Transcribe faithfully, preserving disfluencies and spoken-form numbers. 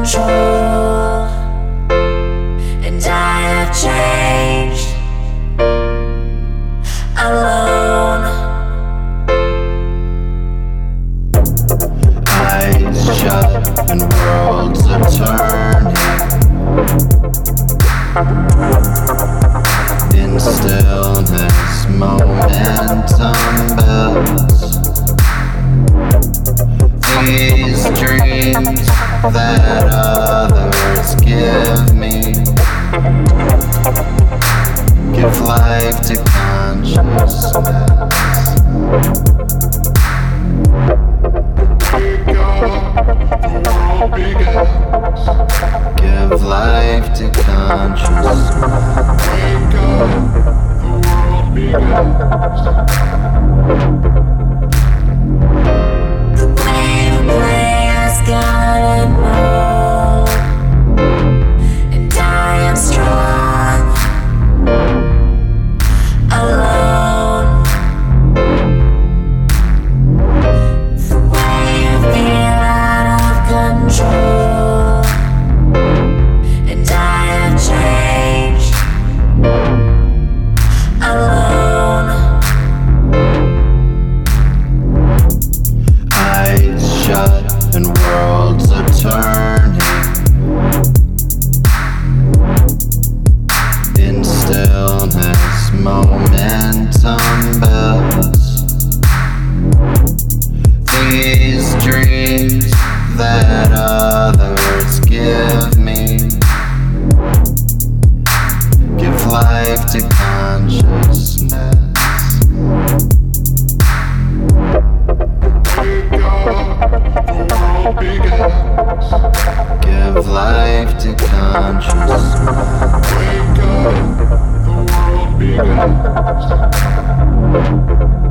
control, and I have changed alone. Eyes shut and worlds are turning. In stillness, momentum builds. These dreams that others give me give life to consciousness. Give life to consciousness. Wake up, the world begins. The way you play has gotta know, and I am strong alone. The way you feel out of control, and I have changed alone. Eyes shut and worlds are turning. In stillness, momentum builds. These dreams that others give me give life to consciousness. Give life to consciousness. Wake up, the world begins.